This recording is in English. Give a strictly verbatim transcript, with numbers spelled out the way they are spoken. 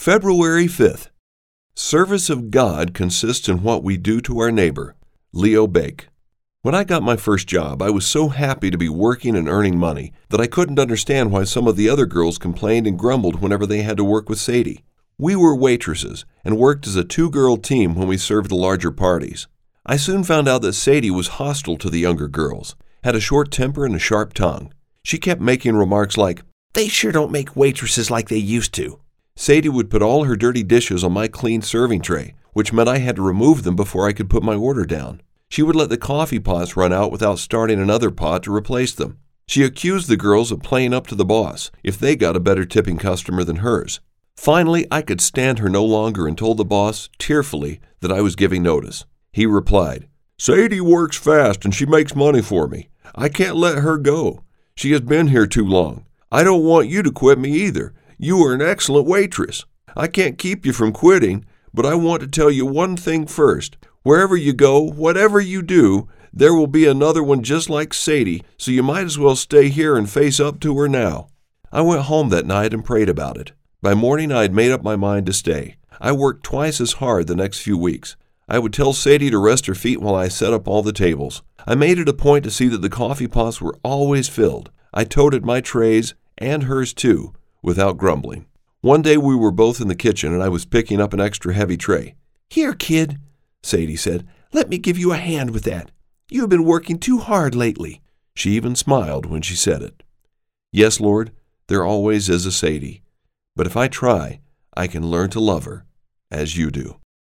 February fifth. Service of God consists in what we do to our neighbor. Leo Baeck. When I got my first job, I was so happy to be working and earning money that I couldn't understand why some of the other girls complained and grumbled whenever they had to work with Sadie. We were waitresses and worked as a two-girl team when we served the larger parties. I soon found out that Sadie was hostile to the younger girls, had a short temper and a sharp tongue. She kept making remarks like, "They sure don't make waitresses like they used to." Sadie would put all her dirty dishes on my clean serving tray, which meant I had to remove them before I could put my order down. She would let the coffee pots run out without starting another pot to replace them. She accused the girls of playing up to the boss if they got a better tipping customer than hers. Finally, I could stand her no longer and told the boss, tearfully, that I was giving notice. He replied, "Sadie works fast and she makes money for me. I can't let her go. She has been here too long. I don't want you to quit me either. You are an excellent waitress. I can't keep you from quitting, but I want to tell you one thing first. Wherever you go, whatever you do, there will be another one just like Sadie, so you might as well stay here and face up to her now." I went home that night and prayed about it. By morning, I had made up my mind to stay. I worked twice as hard the next few weeks. I would tell Sadie to rest her feet while I set up all the tables. I made it a point to see that the coffee pots were always filled. I toted my trays, and hers too, without grumbling. One day we were both in the kitchen and I was picking up an extra heavy tray. "Here, kid," Sadie said, "let me give you a hand with that. You have been working too hard lately." She even smiled when she said it. Yes, Lord, there always is a Sadie. But if I try, I can learn to love her as you do.